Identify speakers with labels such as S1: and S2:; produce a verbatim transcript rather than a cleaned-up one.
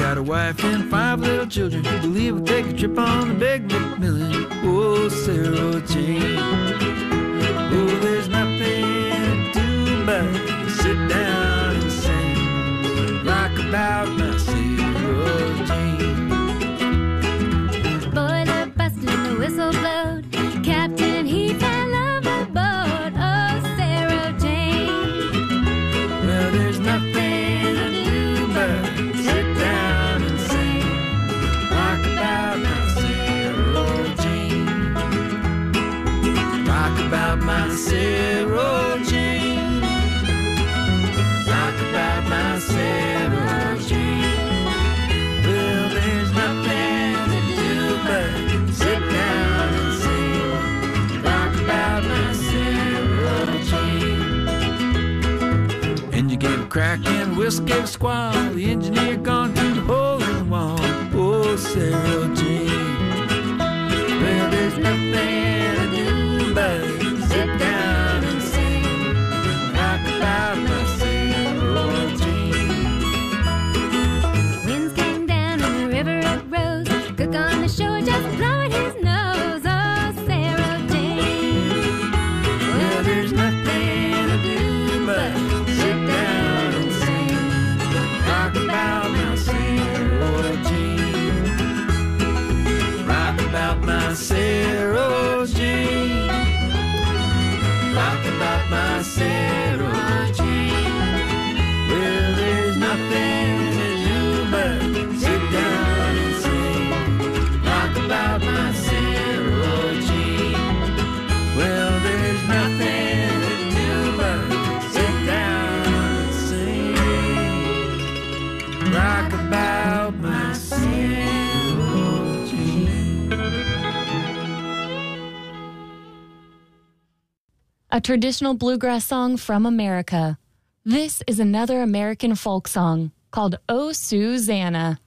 S1: got a wife and five little children who believe we'll take a trip on the big McMillan. Oh, Sarah Jane. Oh, there's nothing to do but sit down and sing, rock about my Sarah Jane.
S2: Boiler busted and the whistle blowed. Captain, he fell overboard. Oh, Sarah Jane.
S1: Well, there's nothing to do but sit down and sing, rock about my Sarah Jane. Rock about my Sarah Jane. Rock about my Sarah Jane. Well, there's nothing to do but sit down and sing, rock about my Sarah Jane. Engine gave a crack and the whistle gave a squall. The engineer gone through the hole in the wall. Oh, Sarah Jane. Well, there's nothing to do but sit down and sing, rock about my Sarah Jane.
S2: Winds came down and the river it rose. Cook on the shore just blowing his nose. Oh, Sarah Jane.
S1: Well, there's nothing to do but sit down and sing, rock about my Sarah Jane. Rock about my Sarah Jane. Rock about my Sarah Jane. Well, there's nothing to do but sit down and sing, rock about my Sarah Jane. Well, there's nothing to do but sit down and sing, rock about my Sarah Jane.
S3: A traditional bluegrass song from America. This is another American folk song called Oh Susanna.